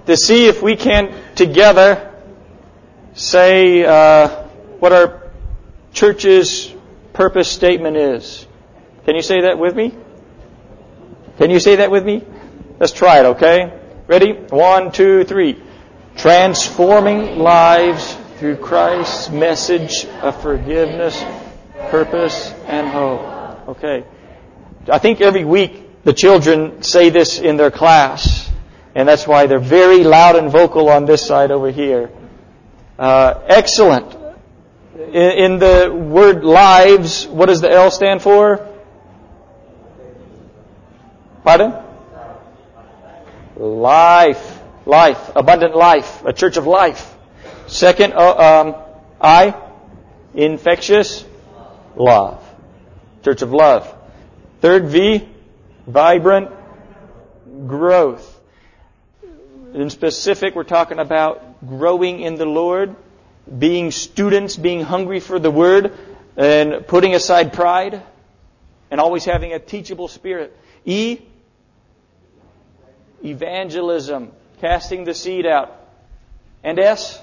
to see if we can together say what our church's purpose statement is. Can you say that with me? Can you say that with me? Let's try it, okay? Ready? 1, 2, 3. Transforming lives through Christ's message of forgiveness, purpose, and hope. Okay. I think every week the children say this in their class, and that's why they're very loud and vocal on this side over here. Excellent. In the word lives, what does the L stand for? Pardon? Life. Life. Abundant life. A church of life. Second, I. Infectious love. Church of love. Third, V. Vibrant growth. In specific, we're talking about growing in the Lord, being students, being hungry for the Word, and putting aside pride, and always having a teachable spirit. E. Evangelism. Casting the seed out. And S.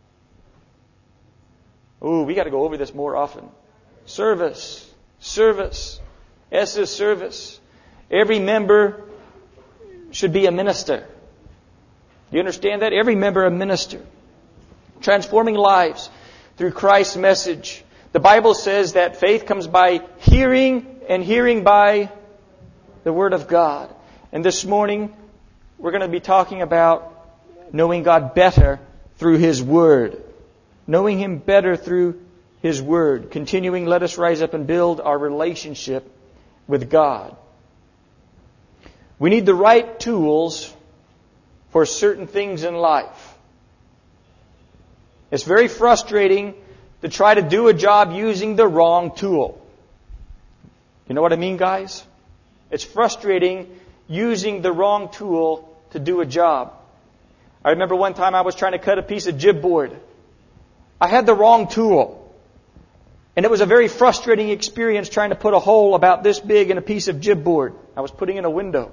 We got to go over this more often. Service. Service. S is service. Every member should be a minister. Do you understand that? Every member a minister. Transforming lives through Christ's message. The Bible says that faith comes by hearing, and hearing by the Word of God. And this morning, we're going to be talking about knowing God better through His Word. Knowing Him better through His Word. Continuing, let us rise up and build our relationship with God. We need the right tools for certain things in life. It's very frustrating to try to do a job using the wrong tool. You know what I mean, guys? It's frustrating using the wrong tool to do a job. I remember one time I was trying to cut a piece of jibboard. I had the wrong tool. And it was a very frustrating experience trying to put a hole about this big in a piece of jibboard. I was putting in a window.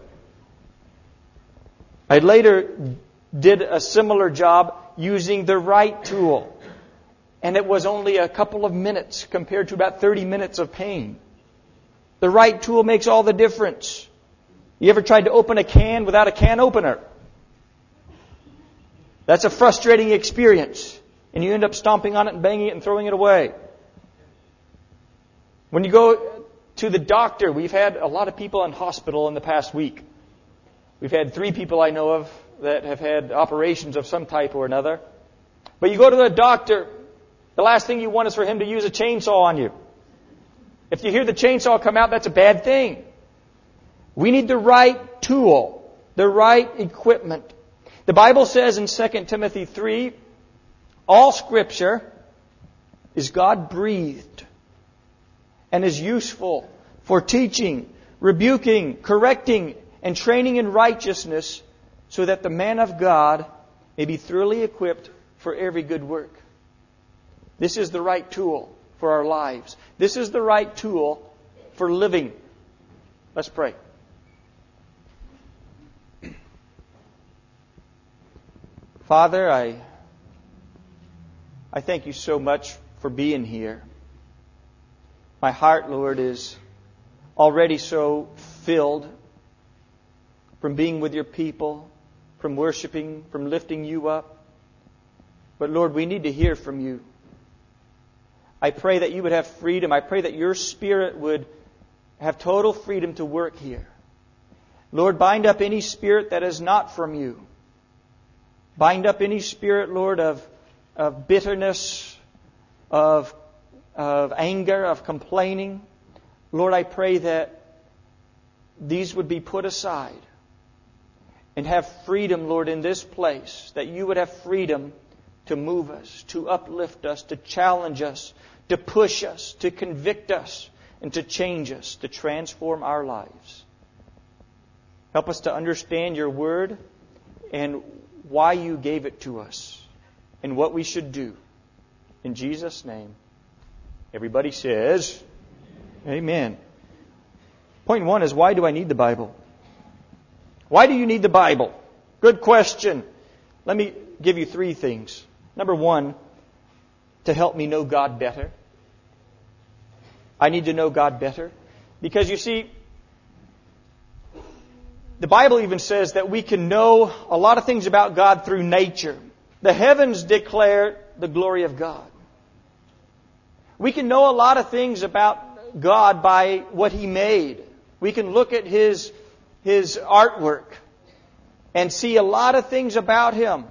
I later did a similar job using the right tool. And it was only a couple of minutes compared to about 30 minutes of pain. The right tool makes all the difference. You ever tried to open a can without a can opener? That's a frustrating experience. And you end up stomping on it and banging it and throwing it away. When you go to the doctor, we've had a lot of people in hospital in the past week. We've had 3 people I know of that have had operations of some type or another. But you go to the doctor, the last thing you want is for him to use a chainsaw on you. If you hear the chainsaw come out, that's a bad thing. We need the right tool, the right equipment. The Bible says in 2 Timothy 3, all Scripture is God-breathed and is useful for teaching, rebuking, correcting, and training in righteousness, so that the man of God may be thoroughly equipped for every good work. This is the right tool for our lives. This is the right tool for living. Let's pray. Father, I thank you so much for being here. My heart, Lord, is already so filled from being with your people, from worshiping, from lifting you up. But Lord, we need to hear from you. I pray that you would have freedom. I pray that your Spirit would have total freedom to work here. Lord, bind up any spirit that is not from you. Bind up any spirit, Lord, of bitterness, of anger, of complaining. Lord, I pray that these would be put aside and have freedom, Lord, in this place, that you would have freedom to move us, to uplift us, to challenge us, to push us, to convict us, and to change us, to transform our lives. Help us to understand your word and why you gave it to us and what we should do. In Jesus' name, everybody says, Amen. Point 1 is, why do I need the Bible? Why do you need the Bible? Good question. Let me give you 3 things. Number 1, to help me know God better. I need to know God better. Because you see, the Bible even says that we can know a lot of things about God through nature. The heavens declare the glory of God. We can know a lot of things about God by what He made. We can look at His artwork and see a lot of things about Him.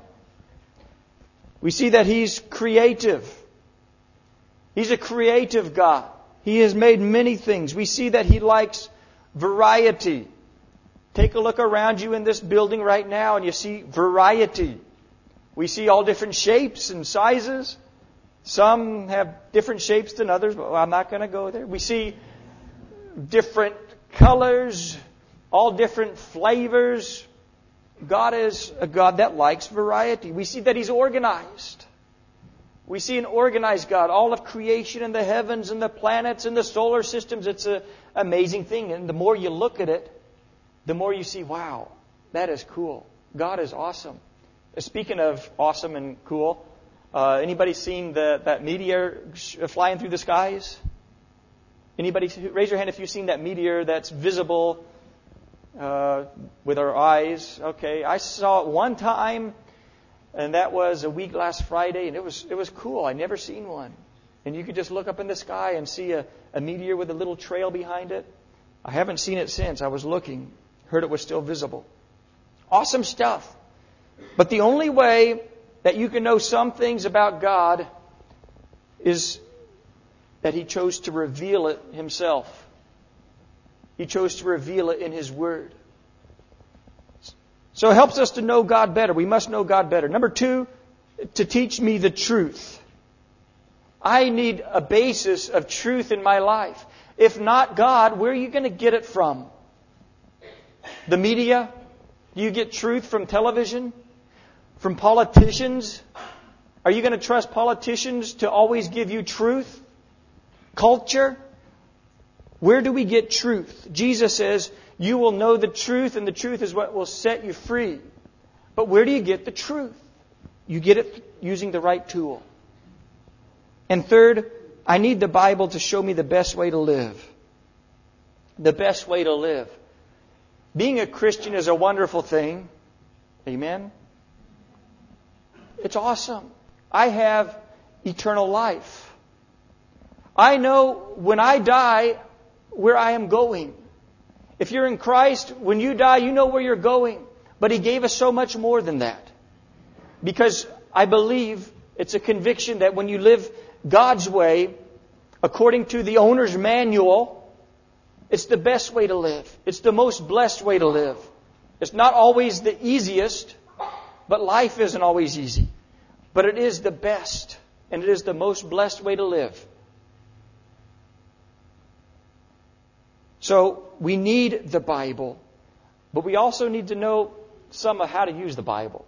We see that He's creative. He's a creative God. He has made many things. We see that He likes variety. Take a look around you in this building right now and you see variety. We see all different shapes and sizes. Some have different shapes than others, but I'm not going to go there. We see different colors, all different flavors. God is a God that likes variety. We see that He's organized. We see an organized God. All of creation and the heavens and the planets and the solar systems. It's an amazing thing. And the more you look at it, the more you see, wow, that is cool. God is awesome. Speaking of awesome and cool, anybody seen that meteor flying through the skies? Anybody? Raise your hand if you've seen that meteor that's visible with our eyes. Okay, I saw it one time, and that was a week last Friday, and it was cool. I never seen one. And you could just look up in the sky and see a meteor with a little trail behind it. I haven't seen it since. I was looking. Heard it was still visible. Awesome stuff. But the only way that you can know some things about God is that He chose to reveal it Himself. He chose to reveal it in His Word. So it helps us to know God better. We must know God better. Number 2, to teach me the truth. I need a basis of truth in my life. If not God, where are you going to get it from? The media? Do you get truth from television? From politicians? Are you going to trust politicians to always give you truth? Culture? Where do we get truth? Jesus says, you will know the truth, and the truth is what will set you free. But where do you get the truth? You get it using the right tool. And third, I need the Bible to show me the best way to live. The best way to live. Being a Christian is a wonderful thing. Amen? It's awesome. I have eternal life. I know when I die where I am going. If you're in Christ, when you die, you know where you're going. But He gave us so much more than that. Because I believe it's a conviction that when you live God's way, according to the owner's manual, it's the best way to live. It's the most blessed way to live. It's not always the easiest, but life isn't always easy. But it is the best, and it is the most blessed way to live. So we need the Bible, but we also need to know some of how to use the Bible.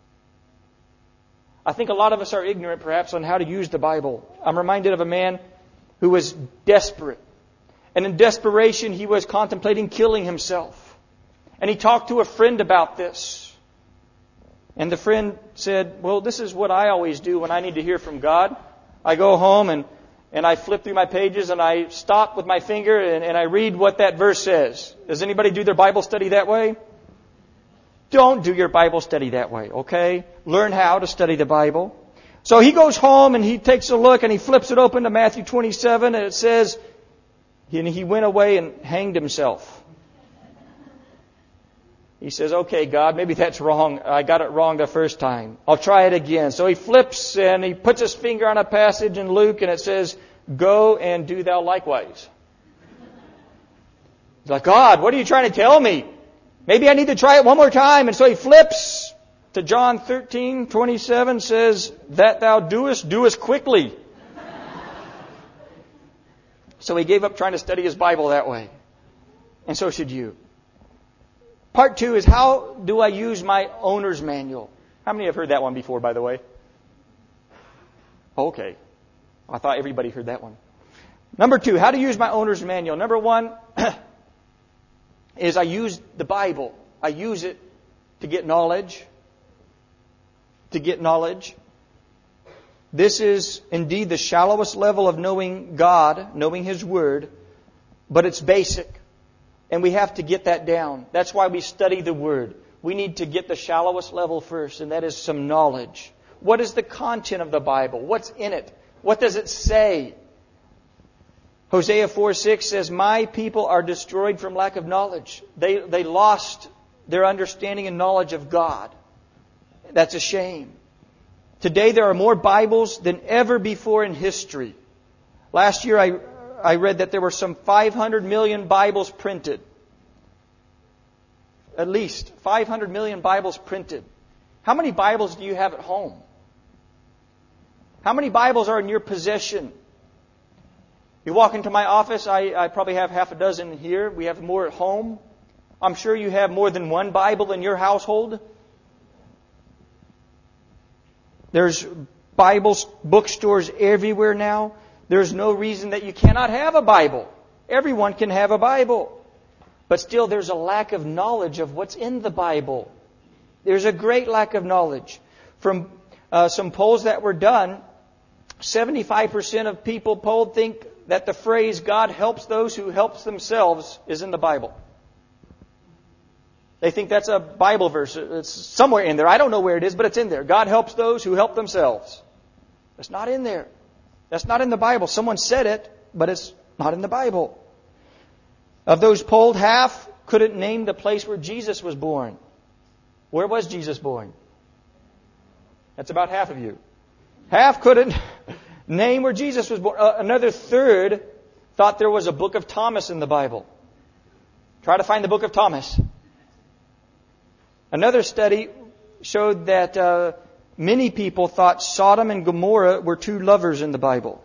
I think a lot of us are ignorant, perhaps, on how to use the Bible. I'm reminded of a man who was desperate. And in desperation, he was contemplating killing himself. And he talked to a friend about this. And the friend said, well, this is what I always do when I need to hear from God. I go home and I flip through my pages and I stop with my finger and I read what that verse says. Does anybody do their Bible study that way? Don't do your Bible study that way, okay? Learn how to study the Bible. So he goes home and he takes a look and he flips it open to Matthew 27 and it says, and he went away and hanged himself. He says, okay, God, maybe that's wrong. I got it wrong the first time. I'll try it again. So he flips and he puts his finger on a passage in Luke and it says, go and do thou likewise. He's like, God, what are you trying to tell me? Maybe I need to try it one more time. And so he flips to John 13:27, says, that thou doest quickly. So he gave up trying to study his Bible that way. And so should you. Part 2 is, how do I use my owner's manual? How many have heard that one before, by the way? Okay. I thought everybody heard that one. Number 2, how to use my owner's manual. Number 1 is I use the Bible. I use it to get knowledge. to get knowledge. This is indeed the shallowest level of knowing God, knowing His Word, but it's basic. And we have to get that down. That's why we study the Word. We need to get the shallowest level first, and that is some knowledge. What is the content of the Bible? What's in it? What does it say? Hosea 4:6 says, "My people are destroyed from lack of knowledge." They lost their understanding and knowledge of God. That's a shame. Today there are more Bibles than ever before in history. Last year I read that there were some 500 million Bibles printed. At least 500 million Bibles printed. How many Bibles do you have at home? How many Bibles are in your possession? You walk into my office, I probably have half a dozen here. We have more at home. I'm sure you have more than one Bible in your household. There's Bibles, bookstores everywhere now. There's no reason that you cannot have a Bible. Everyone can have a Bible. But still, there's a lack of knowledge of what's in the Bible. There's a great lack of knowledge. From some polls that were done, 75% of people polled think that the phrase, "God helps those who help themselves," is in the Bible. They think that's a Bible verse. It's somewhere in there. I don't know where it is, but it's in there. God helps those who help themselves. It's not in there. That's not in the Bible. Someone said it, but it's not in the Bible. Of those polled, half couldn't name the place where Jesus was born. Where was Jesus born? That's about half of you. Half couldn't name where Jesus was born. Another third thought there was a book of Thomas in the Bible. Try to find the book of Thomas. Another study showed that many people thought Sodom and Gomorrah were two lovers in the Bible.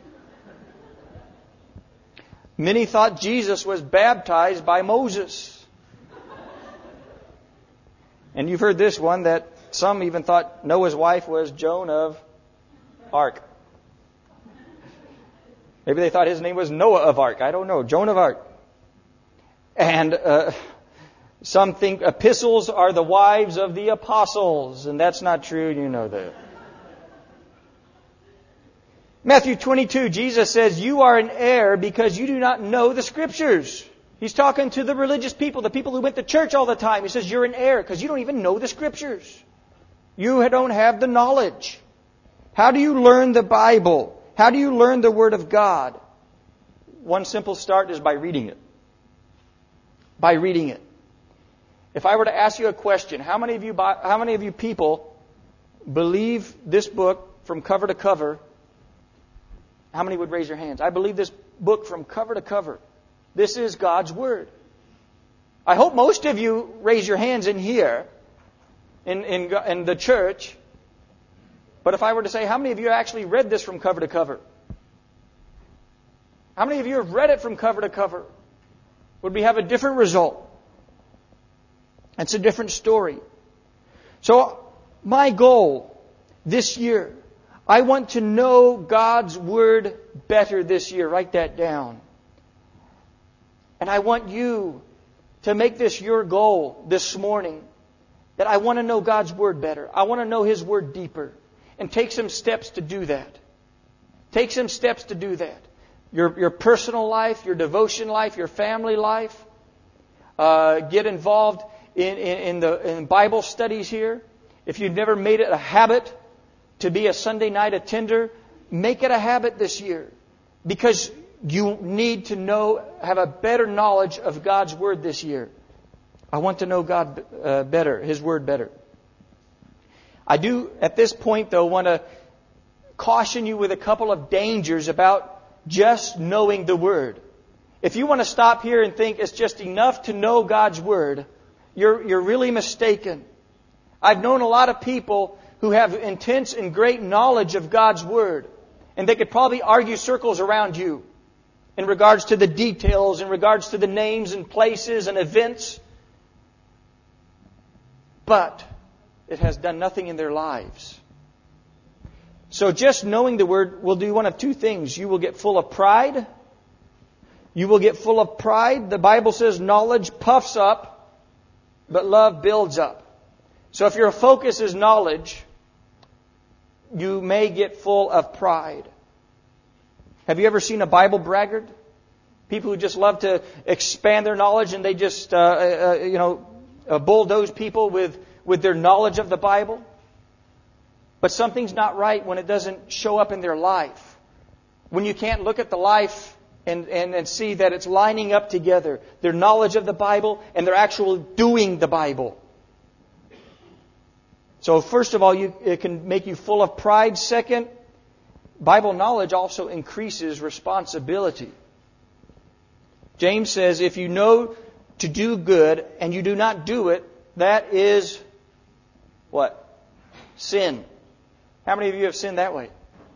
Many thought Jesus was baptized by Moses. And you've heard this one, that some even thought Noah's wife was Joan of Arc. Maybe they thought his name was Noah of Arc. I don't know. Joan of Arc. And some think epistles are the wives of the apostles. And that's not true. You know that. Matthew 22, Jesus says, "You are in error because you do not know the Scriptures." He's talking to the religious people, the people who went to church all the time. He says, "You're in error because you don't even know the Scriptures. You don't have the knowledge." How do you learn the Bible? How do you learn the Word of God? One simple start is by reading it. By reading it. If I were to ask you a question, how many of you people believe this book from cover to cover? How many would raise your hands? I believe this book from cover to cover. This is God's Word. I hope most of you raise your hands in here, in the church. But if I were to say, how many of you actually read this from cover to cover? How many of you have read it from cover to cover? Would we have a different result? It's a different story. So my goal this year, I want to know God's Word better this year. Write that down. And I want you to make this your goal this morning. That I want to know God's Word better. I want to know His Word deeper. And take some steps to do that. Take some steps to do that. Your personal life, your devotion life, your family life. Get involved in Bible studies here. If you've never made it a habit to be a Sunday night attender, make it a habit this year. Because you need to have a better knowledge of God's Word this year. I want to know God better, His Word better. I do, at this point, though, want to caution you with a couple of dangers about just knowing the Word. If you want to stop here and think it's just enough to know God's Word, you're really mistaken. I've known a lot of people who have intense and great knowledge of God's Word. And they could probably argue circles around you in regards to the details, in regards to the names and places and events. But it has done nothing in their lives. So just knowing the Word will do one of two things. You will get full of pride. You will get full of pride. The Bible says knowledge puffs up, but love builds up. So if your focus is knowledge, you may get full of pride. Have you ever seen a Bible braggart? People who just love to expand their knowledge and they just, bulldoze people with their knowledge of the Bible. But something's not right when it doesn't show up in their life. When you can't look at the life and see that it's lining up together. Their knowledge of the Bible and their actual doing the Bible. So first of all, it can make you full of pride. Second, Bible knowledge also increases responsibility. James says, if you know to do good and you do not do it, that is what? Sin. How many of you have sinned that way?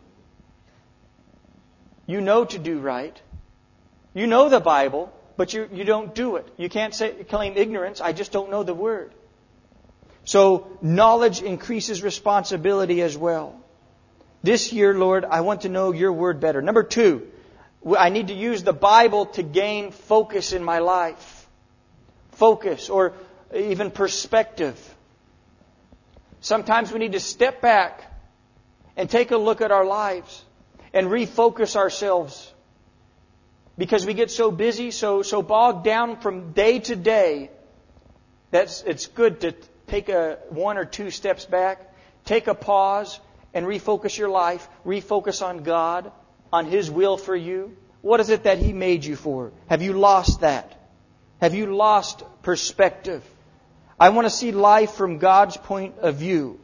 You know to do right. You know the Bible, but you don't do it. You can't claim ignorance. I just don't know the Word. So knowledge increases responsibility as well. This year, Lord, I want to know your Word better. Number 2, I need to use the Bible to gain focus in my life. Focus or even perspective. Sometimes we need to step back and take a look at our lives and refocus ourselves. Because we get so busy, so bogged down from day to day, that it's good to take 1 or 2 steps back, take a pause, and refocus your life. Refocus on God, on His will for you. What is it that He made you for? Have you lost that? Have you lost perspective? I want to see life from God's point of view.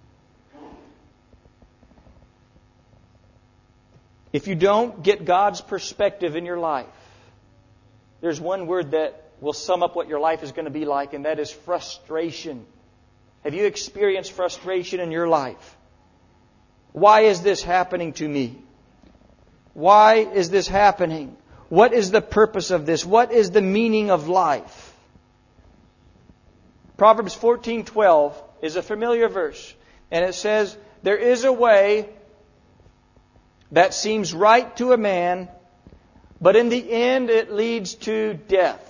If you don't get God's perspective in your life, there's one word that will sum up what your life is going to be like, and that is frustration. Have you experienced frustration in your life? Why is this happening to me? Why is this happening? What is the purpose of this? What is the meaning of life? Proverbs 14:12 is a familiar verse, and it says, there is a way that seems right to a man, but in the end it leads to death.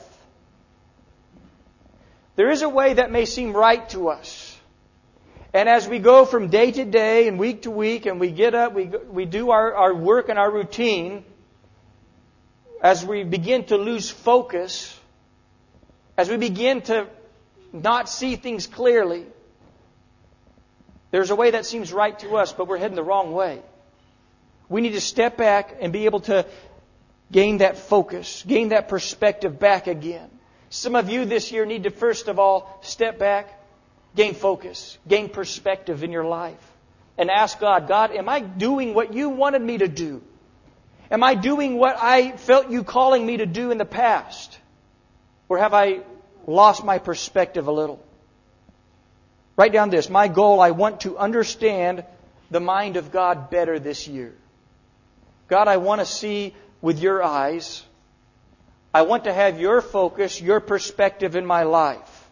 There is a way that may seem right to us. And as we go from day to day and week to week, and we get up, we do our work and our routine, as we begin to lose focus, as we begin to not see things clearly, there's a way that seems right to us, but we're heading the wrong way. We need to step back and be able to gain that focus, gain that perspective back again. Some of you this year need to first of all step back, gain focus, gain perspective in your life, and ask God, God, am I doing what you wanted me to do? Am I doing what I felt you calling me to do in the past? Or have I lost my perspective a little? Write down this. My goal, I want to understand the mind of God better this year. God, I want to see with your eyes. I want to have your focus, your perspective in my life.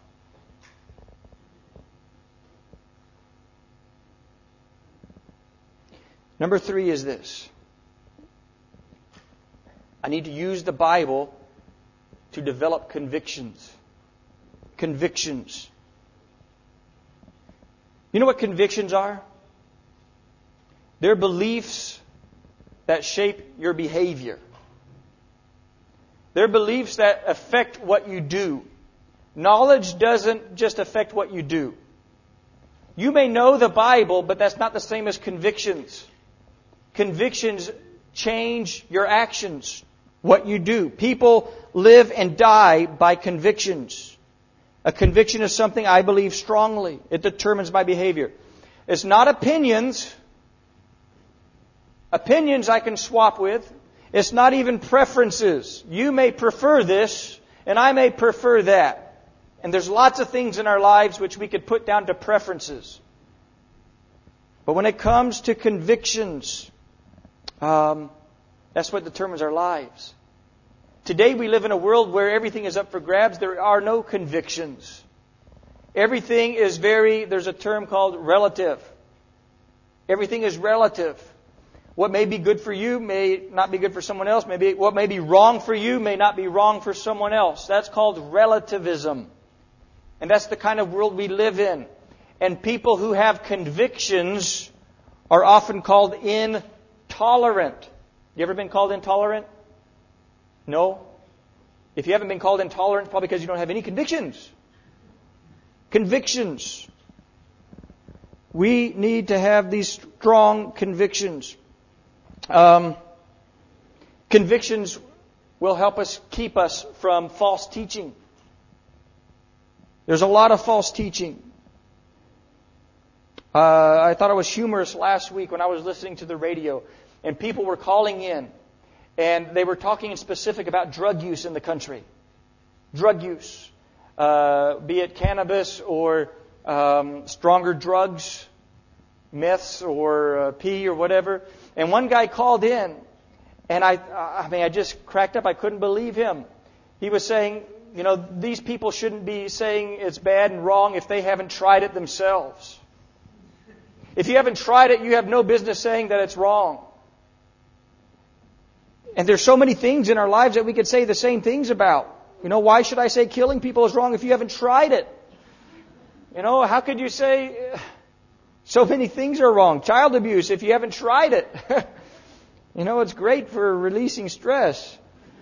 Number 3 is this. I need to use the Bible to develop convictions. Convictions. You know what convictions are? They're beliefs that shape your behavior. They're beliefs that affect what you do. Knowledge doesn't just affect what you do. You may know the Bible, but that's not the same as convictions. Convictions change your actions, what you do. People live and die by convictions. A conviction is something I believe strongly. It determines my behavior. It's not opinions. Opinions I can swap with. It's not even preferences. You may prefer this, and I may prefer that. And there's lots of things in our lives which we could put down to preferences. But when it comes to convictions, that's what determines our lives. Today we live in a world where everything is up for grabs. There are no convictions. Everything is there's a term called relative. Everything is relative. What may be good for you may not be good for someone else. What may be wrong for you may not be wrong for someone else. That's called relativism. And that's the kind of world we live in. And people who have convictions are often called intolerant. You ever been called intolerant? No? If you haven't been called intolerant, it's probably because you don't have any convictions. Convictions. We need to have these strong convictions. Convictions will help us keep us from false teaching. There's a lot of false teaching. I thought it was humorous last week when I was listening to the radio, and people were calling in, and they were talking in specific about drug use in the country. Drug use. Be it cannabis or stronger drugs, meths or pee or whatever. And one guy called in, and I just cracked up. I couldn't believe him. He was saying, these people shouldn't be saying it's bad and wrong if they haven't tried it themselves. If you haven't tried it, you have no business saying that it's wrong. And there's so many things in our lives that we could say the same things about. Why should I say killing people is wrong if you haven't tried it? How could you say so many things are wrong? Child abuse if you haven't tried it. It's great for releasing stress.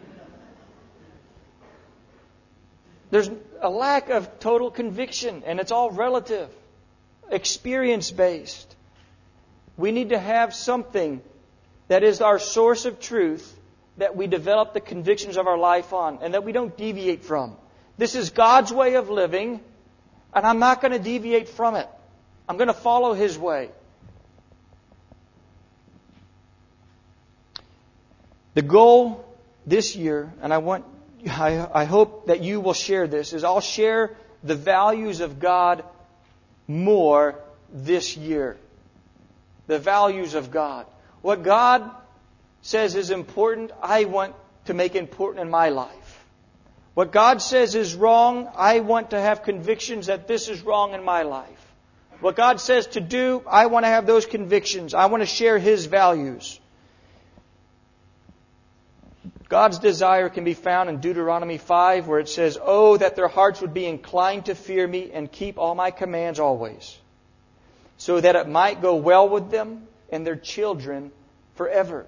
There's a lack of total conviction, and it's all relative, experience-based. We need to have something that is our source of truth that we develop the convictions of our life on and that we don't deviate from. This is God's way of living, and I'm not going to deviate from it. I'm going to follow His way. The goal this year, and I hope that you will share this, is I'll share the values of God more this year. The values of God. What God says is important, I want to make important in my life. What God says is wrong, I want to have convictions that this is wrong in my life. What God says to do, I want to have those convictions. I want to share His values. God's desire can be found in Deuteronomy 5, where it says, "Oh, that their hearts would be inclined to fear me and keep all my commands always, so that it might go well with them and their children forever."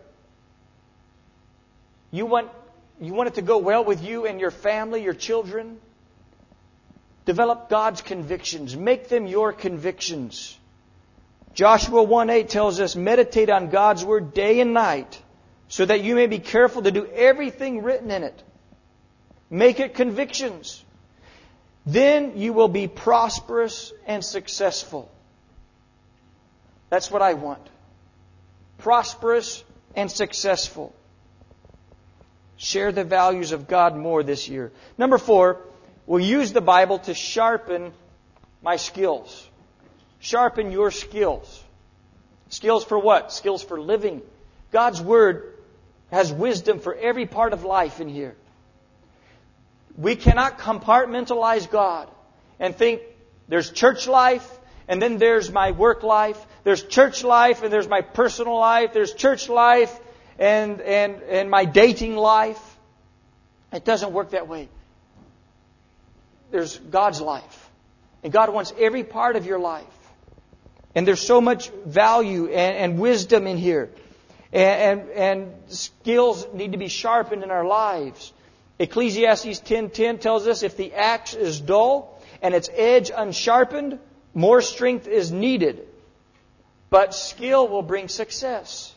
You want it to go well with you and your family, your children? Develop God's convictions. Make them your convictions. Joshua 1:8 tells us, "Meditate on God's Word day and night, so that you may be careful to do everything written in it." Make it convictions. Then you will be prosperous and successful. That's what I want. Prosperous and successful. Share the values of God more this year. Number 4, we'll use the Bible to sharpen my skills. Sharpen your skills. Skills for what? Skills for living. God's Word has wisdom for every part of life in here. We cannot compartmentalize God and think there's church life and then there's my work life. There's church life and there's my personal life. There's church life and my dating life. It doesn't work that way. There's God's life. And God wants every part of your life. And there's so much value and wisdom in here. And skills need to be sharpened in our lives. Ecclesiastes 10:10 tells us if the axe is dull and its edge unsharpened, more strength is needed. But skill will bring success.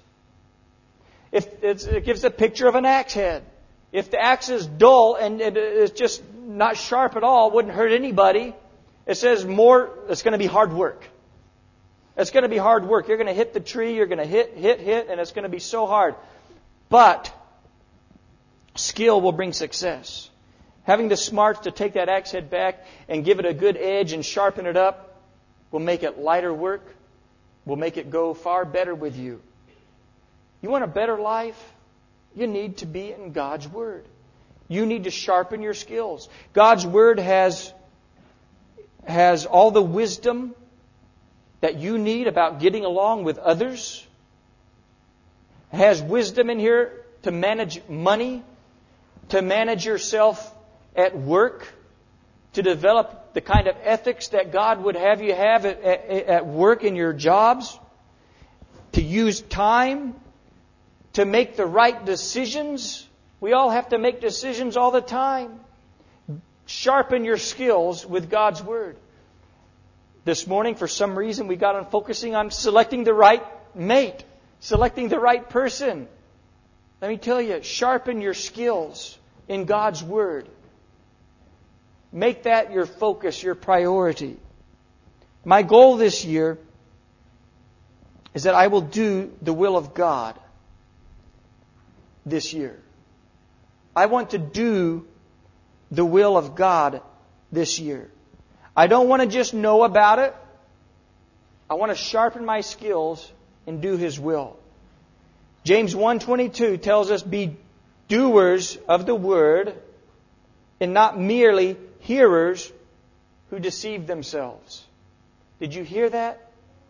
It gives a picture of an axe head. If the axe is dull and it is just not sharp at all, wouldn't hurt anybody, it says it's going to be hard work. It's going to be hard work. You're going to hit the tree, you're going to hit, and it's going to be so hard. But skill will bring success. Having the smarts to take that axe head back and give it a good edge and sharpen it up will make it lighter work, will make it go far better with you. You want a better life? You need to be in God's Word. You need to sharpen your skills. God's Word has all the wisdom that you need about getting along with others. It has wisdom in here to manage money, to manage yourself at work, to develop the kind of ethics that God would have you have at work in your jobs. to use time to make the right decisions. We all have to make decisions all the time. Sharpen your skills with God's Word. This morning, for some reason, we got on focusing on selecting the right mate, selecting the right person. Let me tell you, sharpen your skills in God's Word. Make that your focus, your priority. My goal this year is that I will do the will of God this year. I want to do the will of God this year. I don't want to just know about it. I want to sharpen my skills and do His will. James 1:22 tells us, be doers of the word and not merely hearers who deceive themselves. Did you hear that?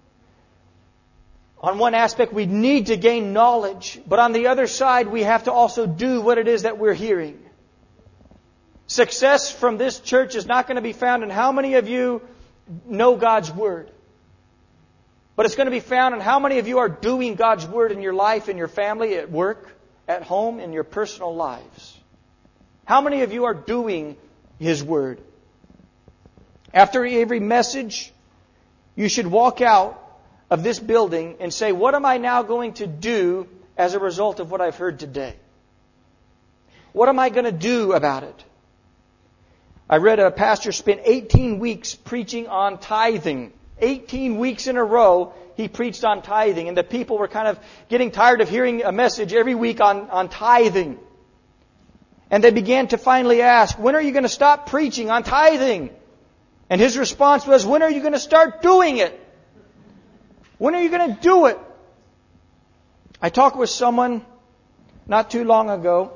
On one aspect, we need to gain knowledge, but on the other side, we have to also do what it is that we're hearing. Success from this church is not going to be found in how many of you know God's Word, but it's going to be found in how many of you are doing God's Word in your life, in your family, at work, at home, in your personal lives. How many of you are doing His Word? After every message, you should walk out of this building and say, what am I now going to do as a result of what I've heard today? What am I going to do about it? I read a pastor spent 18 weeks preaching on tithing. 18 weeks in a row, he preached on tithing. And the people were kind of getting tired of hearing a message every week on tithing. And they began to finally ask, when are you going to stop preaching on tithing? And his response was, when are you going to start doing it? When are you going to do it? I talked with someone not too long ago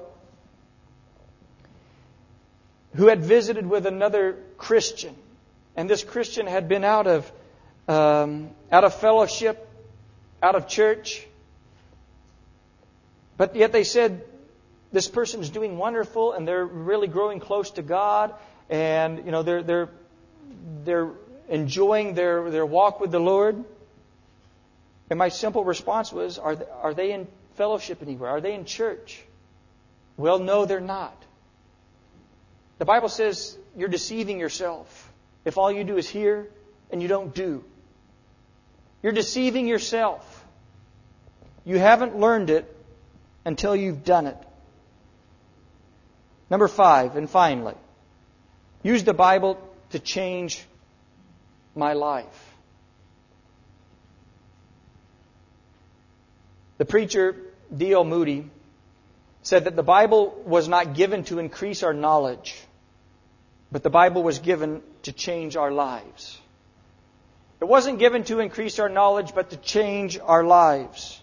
who had visited with another Christian. And this Christian had been out of fellowship, out of church. But yet they said, this person is doing wonderful and they're really growing close to God. And, you know, they're enjoying their walk with the Lord. And my simple response was, are they in fellowship anywhere? Are they in church? Well, no, they're not. The Bible says you're deceiving yourself if all you do is hear and you don't do. You're deceiving yourself. You haven't learned it until you've done it. Number 5, and finally, use the Bible to change my life. The preacher, D.L. Moody, said that the Bible was not given to increase our knowledge, but the Bible was given to change our lives. It wasn't given to increase our knowledge, but to change our lives.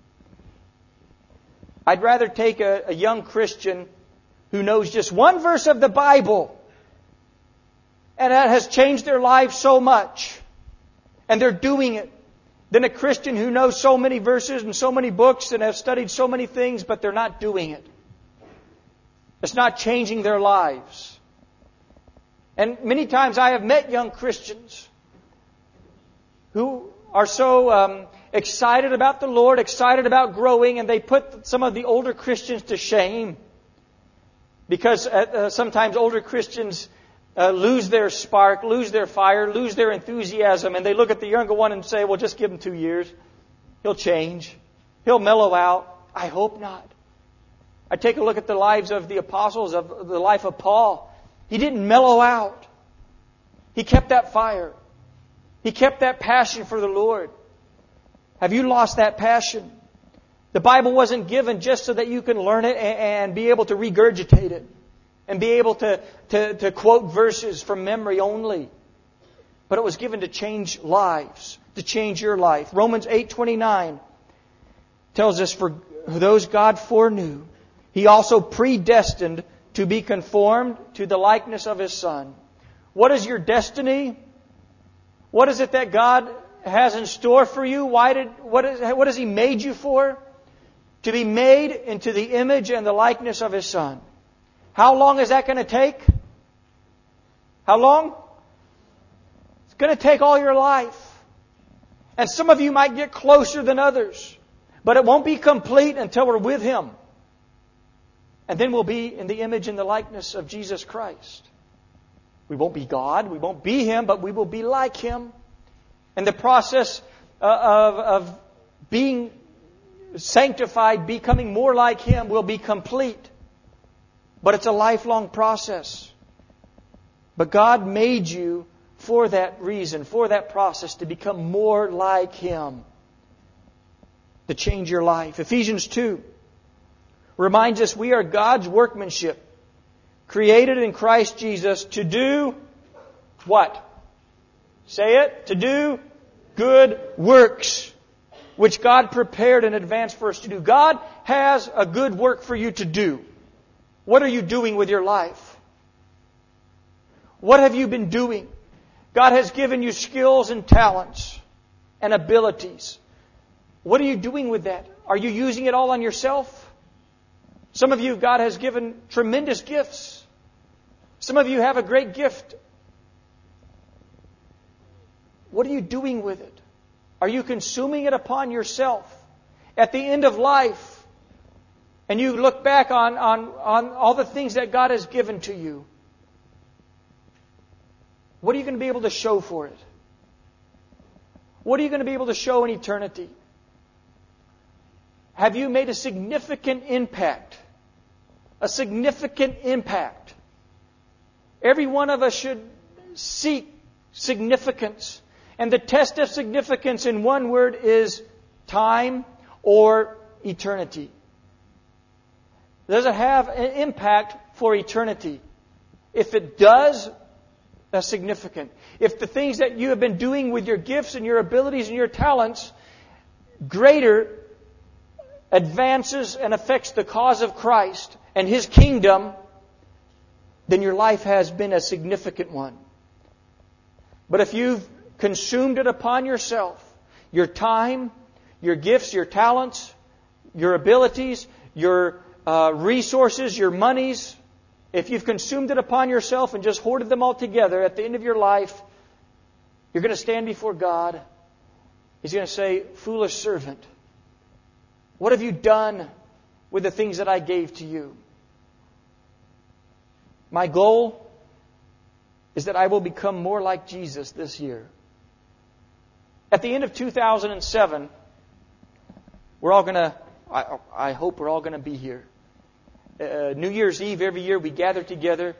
I'd rather take a young Christian who knows just one verse of the Bible, and that has changed their life so much, and they're doing it, than a Christian who knows so many verses and so many books and have studied so many things, but they're not doing it. It's not changing their lives. And many times I have met young Christians who are so excited about the Lord, excited about growing, and they put some of the older Christians to shame. Because sometimes older Christians lose their spark, lose their fire, lose their enthusiasm, and they look at the younger one and say, well, just give him 2 years. He'll change. He'll mellow out. I hope not. I take a look at the lives of the apostles, of the life of Paul. He didn't mellow out. He kept that fire. He kept that passion for the Lord. Have you lost that passion? The Bible wasn't given just so that you can learn it and be able to regurgitate it and be able to quote verses from memory only. But it was given to change lives, to change your life. Romans 8:29 tells us, for those God foreknew, He also predestined to be conformed to the likeness of His Son. What is your destiny? What is it that God has in store for you? What has He made you for? To be made into the image and the likeness of His Son. How long is that going to take? How long? It's going to take all your life. And some of you might get closer than others. But it won't be complete until we're with Him. And then we'll be in the image and the likeness of Jesus Christ. We won't be God, we won't be Him, but we will be like Him. And the process of being sanctified, becoming more like Him, will be complete. But it's a lifelong process. But God made you for that reason, for that process, to become more like Him. To change your life. Ephesians 2 reminds us we are God's workmanship, created in Christ Jesus to do what? Say it. To do good works, which God prepared in advance for us to do. God has a good work for you to do. What are you doing with your life? What have you been doing? God has given you skills and talents and abilities. What are you doing with that? Are you using it all on yourself? Some of you, God has given tremendous gifts. Some of you have a great gift. What are you doing with it? Are you consuming it upon yourself? At the end of life, and you look back on all the things that God has given to you, what are you going to be able to show for it? What are you going to be able to show in eternity? Have you made a significant impact? A significant impact. Every one of us should seek significance. And the test of significance in one word is time or eternity. Does it have an impact for eternity? If it does, that's significant. If the things that you have been doing with your gifts and your abilities and your talents greater advances and affects the cause of Christ and His kingdom, then your life has been a significant one. But if you've consumed it upon yourself, your time, your gifts, your talents, your abilities, your resources, your monies, if you've consumed it upon yourself and just hoarded them all together, at the end of your life, you're going to stand before God. He's going to say, "Foolish servant, what have you done with the things that I gave to you?" My goal is that I will become more like Jesus this year. At the end of 2007, we're all going to, I hope we're all going to be here. New Year's Eve, every year we gather together.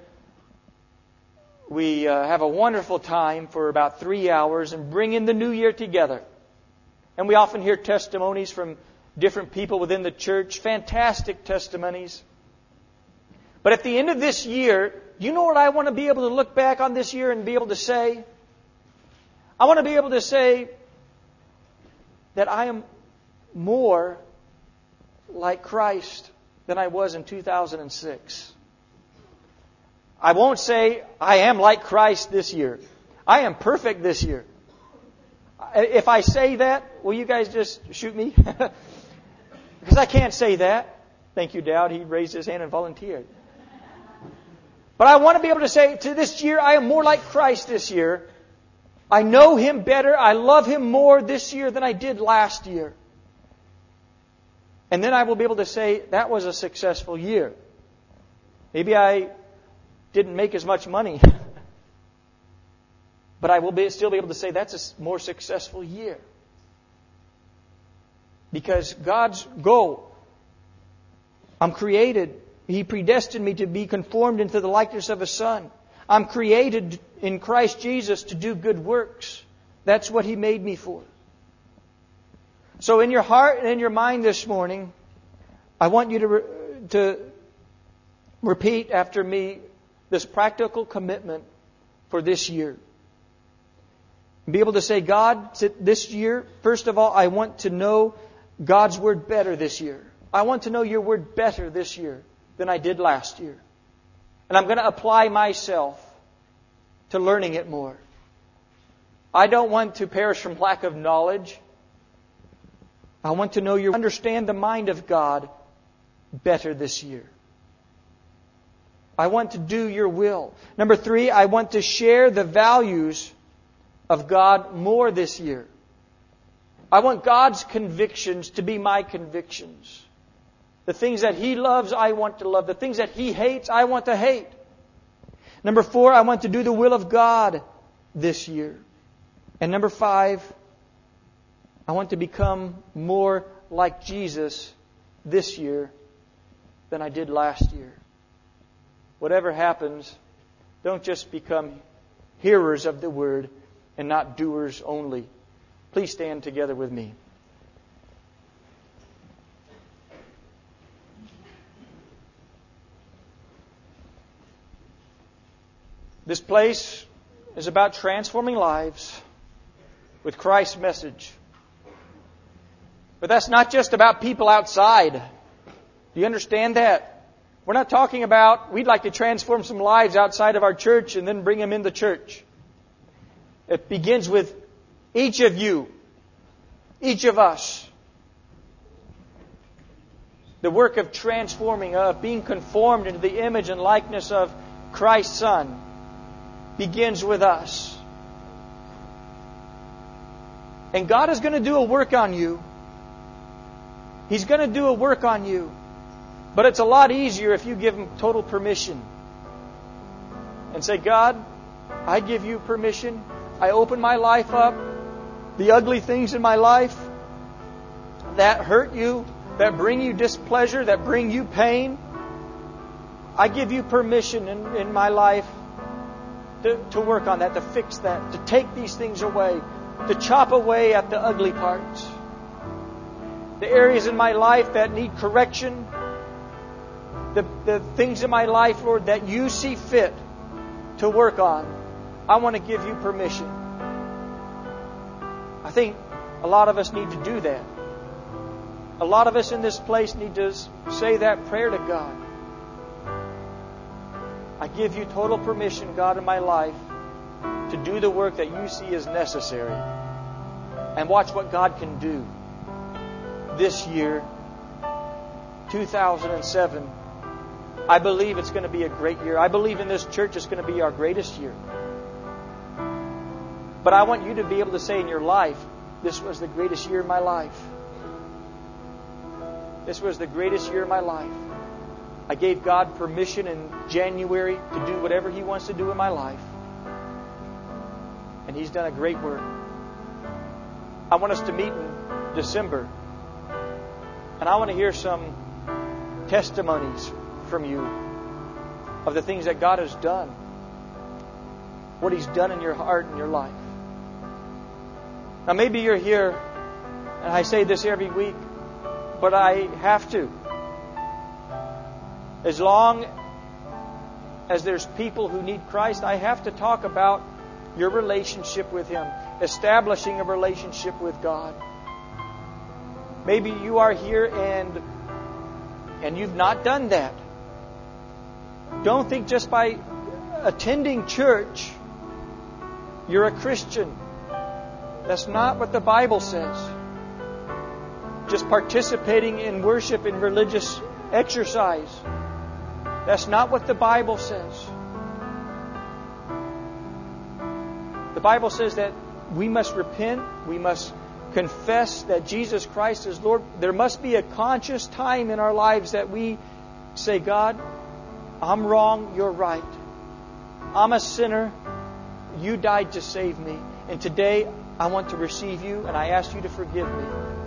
We have a wonderful time for about 3 hours and bring in the new year together. And we often hear testimonies from different people within the church, fantastic testimonies. But at the end of this year, you know what I want to be able to look back on this year and be able to say? I want to be able to say that I am more like Christ than I was in 2006. I won't say I am like Christ this year. I am perfect this year. If I say that, will you guys just shoot me? Because I can't say that. Thank you, Dowd. He raised his hand and volunteered. But I want to be able to say to this year, I am more like Christ this year. I know Him better. I love Him more this year than I did last year. And then I will be able to say, that was a successful year. Maybe I didn't make as much money. But I will still be able to say, that's a more successful year. Because God's goal, I'm created. He predestined me to be conformed into the likeness of His Son. I'm created in Christ Jesus to do good works. That's what He made me for. So in your heart and in your mind this morning, I want you to repeat after me this practical commitment for this year. Be able to say, God, this year, first of all, I want to know God's Word better this year. I want to know Your Word better this year than I did last year. And I'm going to apply myself to learning it more. I don't want to perish from lack of knowledge. I want to know understand the mind of God better this year. I want to do Your will. Number 3, I want to share the values of God more this year. I want God's convictions to be my convictions. The things that He loves, I want to love. The things that He hates, I want to hate. Number 4, I want to do the will of God this year. And number 5, I want to become more like Jesus this year than I did last year. Whatever happens, don't just become hearers of the Word and not doers only. Please stand together with me. This place is about transforming lives with Christ's message. But that's not just about people outside. Do you understand that? We're not talking about, we'd like to transform some lives outside of our church and then bring them into church. It begins with each of you, each of us. The work of transforming, of being conformed into the image and likeness of Christ's Son begins with us. And God is going to do a work on you. He's going to do a work on you. But it's a lot easier if you give Him total permission. And say, God, I give you permission. I open my life up. The ugly things in my life that hurt you, that bring you displeasure, that bring you pain, I give you permission in my life to work on that, to fix that, to take these things away, to chop away at the ugly parts. The areas in my life that need correction, the things in my life, Lord, that you see fit to work on, I want to give you permission. I think a lot of us need to do that. A lot of us in this place need to say that prayer to God. I give you total permission, God, in my life to do the work that you see as necessary. And watch what God can do this year, 2007. I believe it's going to be a great year. I believe in this church it's going to be our greatest year. But I want you to be able to say in your life, this was the greatest year of my life. This was the greatest year of my life. I gave God permission in January to do whatever He wants to do in my life. And He's done a great work. I want us to meet in December. And I want to hear some testimonies from you of the things that God has done. What He's done in your heart and your life. Now maybe you're here, and I say this every week, but I have to. As long as there's people who need Christ, I have to talk about your relationship with Him, establishing a relationship with God. Maybe you are here and you've not done that. Don't think just by attending church you're a Christian. That's not what the Bible says. Just participating in worship and religious exercise. That's not what the Bible says. The Bible says that we must repent, we must confess that Jesus Christ is Lord. There must be a conscious time in our lives that we say, God, I'm wrong, you're right. I'm a sinner, you died to save me. And today I want to receive you and I ask you to forgive me.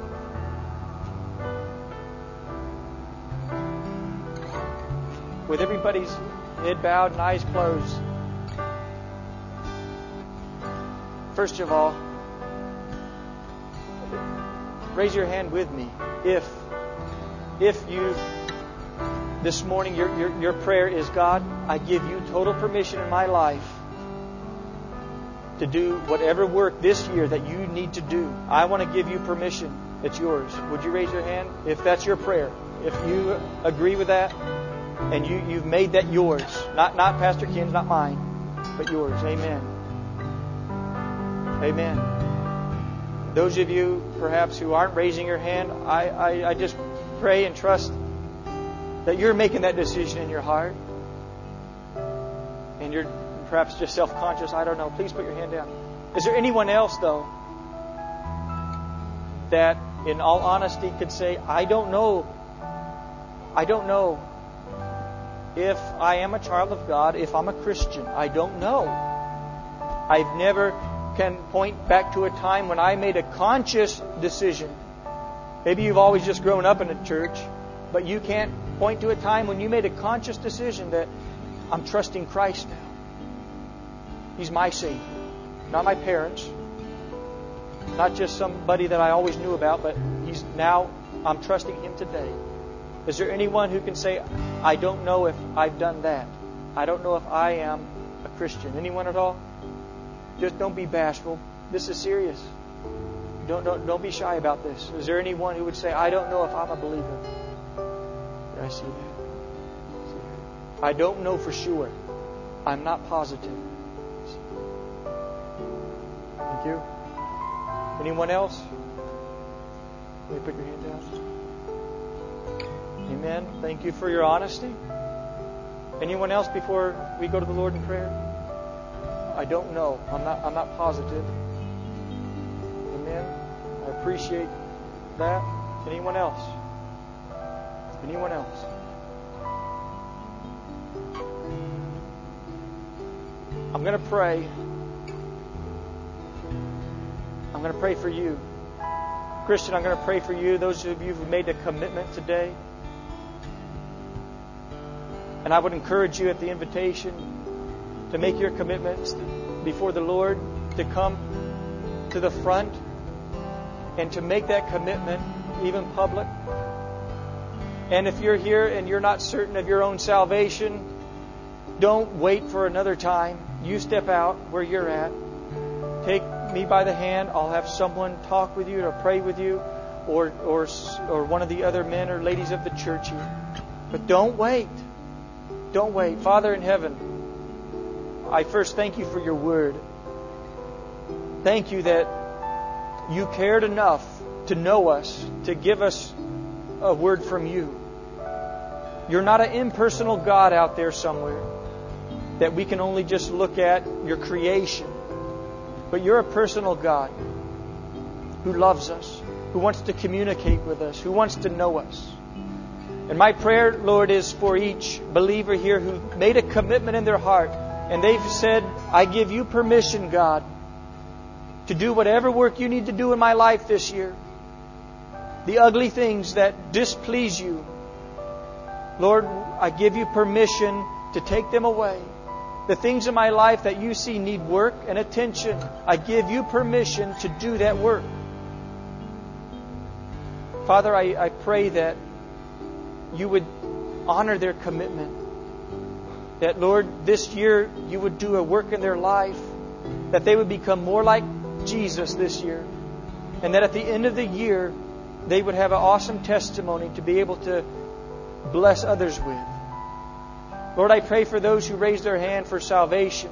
With everybody's head bowed and eyes closed. First of all, raise your hand with me. If you this morning your prayer is, God, I give you total permission in my life to do whatever work this year that you need to do. I want to give you permission. It's yours. Would you raise your hand if that's your prayer? If you agree with that? And you've made that yours. Not Pastor Ken's, not mine, but yours. Amen. Amen. Those of you, perhaps, who aren't raising your hand, I just pray and trust that you're making that decision in your heart. And you're perhaps just self-conscious. I don't know. Please put your hand down. Is there anyone else, though? that, in all honesty, could say, I don't know if I am a child of God, if I'm a Christian. I don't know. I've never can point back to a time when I made a conscious decision. Maybe you've always just grown up in a church, but you can't point to a time when you made a conscious decision that I'm trusting Christ now. He's my Savior. Not my parents. Not just somebody that I always knew about, but I'm trusting Him today. Is there anyone who can say, I don't know if I've done that? I don't know if I am a Christian. Anyone at all? Just don't be bashful. This is serious. Don't be shy about this. Is there anyone who would say, I don't know if I'm a believer? I see that. I don't know for sure. I'm not positive. Thank you. Anyone else? Will you put your hand down? Amen. Thank you for your honesty. Anyone else before we go to the Lord in prayer? I don't know. I'm not positive. Amen. I appreciate that. Anyone else? Anyone else? I'm going to pray. I'm going to pray for you. Christian, I'm going to pray for you, those of you who made a commitment today. And I would encourage you at the invitation to make your commitments before the Lord, to come to the front and to make that commitment even public. And if you're here and you're not certain of your own salvation, don't wait for another time. You step out where you're at. Take me by the hand. I'll have someone talk with you or pray with you, or one of the other men or ladies of the church here. But don't wait. Don't wait. Father in heaven, I first thank you for your word. Thank you that you cared enough to know us, to give us a word from you. You're not an impersonal God out there somewhere that we can only just look at your creation. But you're a personal God who loves us, who wants to communicate with us, who wants to know us. And my prayer, Lord, is for each believer here who made a commitment in their heart and they've said, I give you permission, God, to do whatever work you need to do in my life this year. The ugly things that displease you, Lord, I give you permission to take them away. The things in my life that you see need work and attention, I give you permission to do that work. Father, I pray that you would honor their commitment. That, Lord, this year you would do a work in their life. That they would become more like Jesus this year. And that at the end of the year, they would have an awesome testimony to be able to bless others with. Lord, I pray for those who raise their hand for salvation.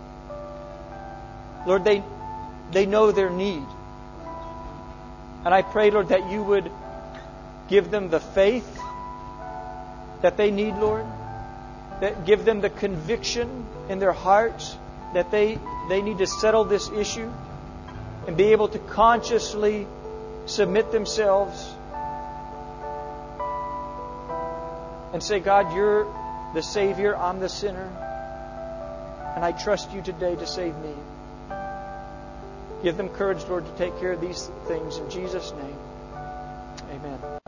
Lord, they know their need. And I pray, Lord, that you would give them the faith that they need, Lord. That give them the conviction in their hearts that they need to settle this issue and be able to consciously submit themselves and say, God, you're the Savior, I'm the sinner, and I trust you today to save me. Give them courage, Lord, to take care of these things. In Jesus' name, amen.